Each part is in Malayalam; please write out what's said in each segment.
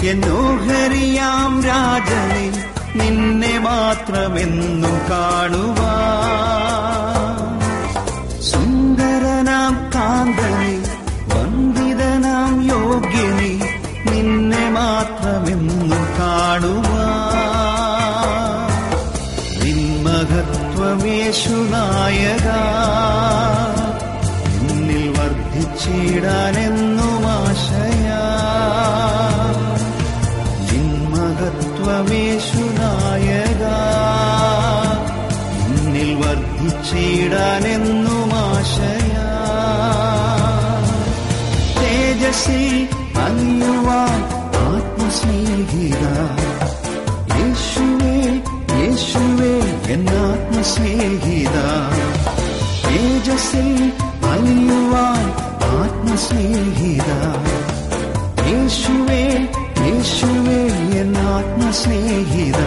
എന്നോഹരിയാം രാജനെ നിന്നെ മാത്രമെന്നും കാണുവാൻ. സുന്ദരനാം കാന്തനെ വന്ദിതനാം യോഗ്യനെ നിന്നെ മാത്രമെന്നും കാണുവാൻ. നിന്മഹത്വമേശുനായക നിന്നിൽ വർദ്ധിച്ചിടാനെന്നും ആശയാ. നിന്മഹത്വമേശുനായക നിന്നിൽ വർദ്ധിച്ചിടാനെന്നും ആശയാ. തേജസ്സിൽ അലിയുവാൻ ആത്മസ്നേഹിത യേശുവേ യേശുവേ എന്നാത്മസ്നേഹിത. തേജസ്സിൽ അലിയുവാൻ ആത്മസ്നേഹിത യേശുവേ യേശുവേ എന്നാത്മസ്നേഹിത.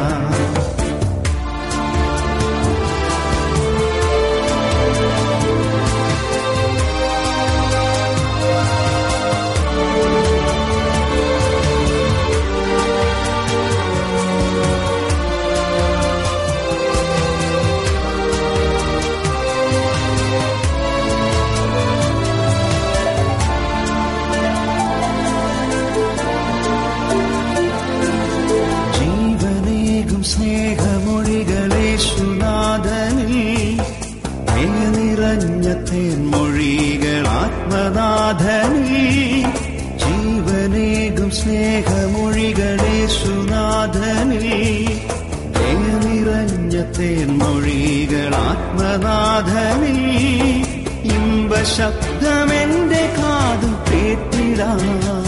സ്നേഹമൊഴികളേശുനാഥനിൽ നിറഞ്ഞ തേൻമൊഴികൾ ആത്മനാഥനിൽ. ജീവനേകും സ്നേഹമൊഴികളേശുനാഥനിൽ നിറഞ്ഞ തേൻമൊഴികൾ ആത്മനാഥനിൽ. ഇമ്പശബ്ദമെന്റെ കാതും കേട്ടിടാൻ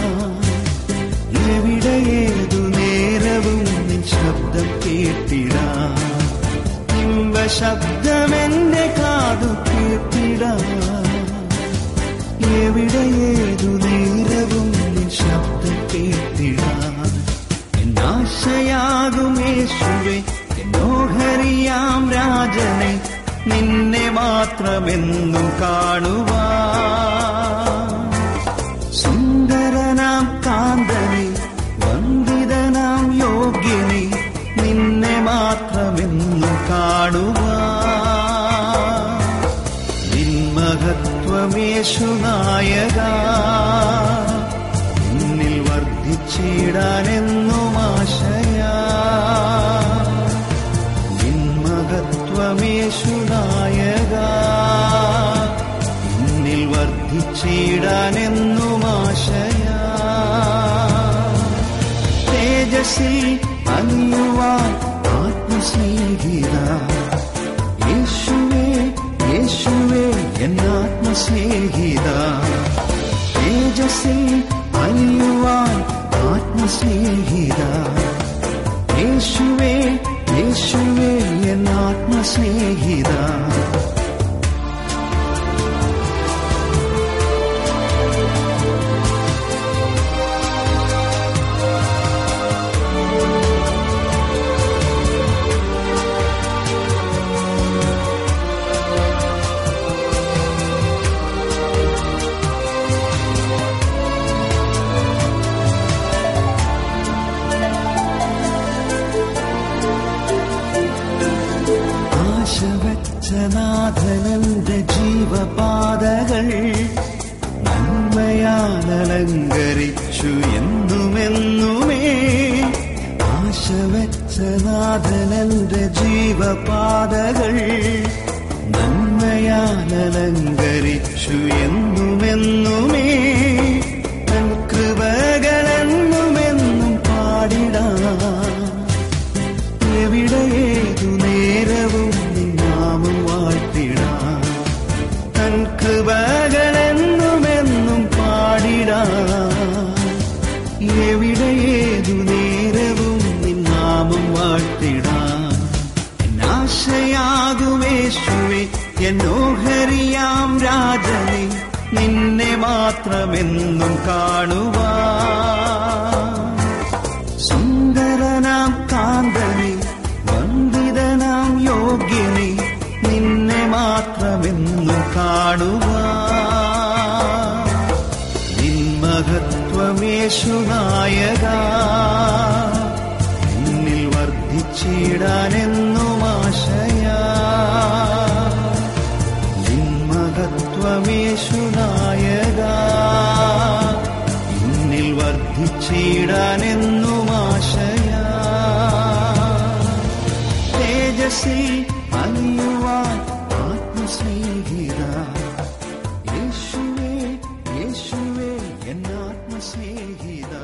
എവിടെയേതു നേരവും ശബ്ദം കേട്ടിടാം. ഇമ്പശബ്ദമെന്റെ കാതു കേട്ടിടാം എവിടെയേതു നേരവും ശബ്ദം കേട്ടിടാം. എന്നാശയാകും യേശുവേ എന്നോഹരിയാം രാജനെ നിന്നെ മാത്രമെന്നും കാണുവാൻ. സുന്ദരനാം കാന്തനെ വന്ദിതനാം യോഗ്യനെ നിന്നെ മാത്രമെന്നും കാണുവാൻ. നിന്മഹത്വമേശുനായക നിന്നിൽ വർദ്ധിച്ചിടാനെന്നും ആശയാ. നിന്മഹത്വമേശുനായക നിന്നിൽ വർദ്ധിച്ചിടാനെന്നും ആശയാ. തേജസ്സിൽ അലിയുവാൻ ആത്മസ്നേഹിത യേശുവേ യേശുവേ എന്നാത്മസ്നേഹിത. തേജസ്സിൽ അലിയുവാൻ ആത്മസ്നേഹിത യേശുവേ യേശുവേ എന്നാത്മസ്നേഹിത. നാഥനന്റെ ജീവപാതകൾ നന്മയാൽ അലങ്കരിച്ചു എന്നുമെന്നുമേ. ആശ വെച്ച നാഥനന്റെ ജീവപാതകൾ നന്മയാൽ അലങ്കരിച്ചു എന്നുമെന്നുമേ. തൻ കൃപകളെന്നുമെന്നും പാടിടാം എവിടെയേതു നേരവും നാമം വാഴ്ത്തിടാം. തൻ കൃപകളെന്നുമെന്നും പാടിടാം എവിടെയേതു നേരവും നാമം വാഴ്ത്തിടാം. എന്നാശയാകുമേശുവേ എന്നോഹരിയാം രാജനെ നിന്നെ മാത്രമെന്നും കാണുവാൻ. സുന്ദരനാം കാന്തനെ വന്ദിതനാം യോഗ്യനെ നിന്നെ മാത്രമെന്നും കാണുവാൻ. നിന്മഹത്വമേ യേശുനായക, എന്നിൽ വർദ്ധിച്ചിടാനെന്നും ആശയാ. നിൻ മഹത്വമേശുനായക, എന്നിൽ വർദ്ധിച്ചിടാനെന്നും ആശയാ. തേജസ്സിൽ അലിയുവാൻ ആത്മസ്നേഹിത, യേശുവേ യേശുവേ എന്നാത്മസ്നേഹിത.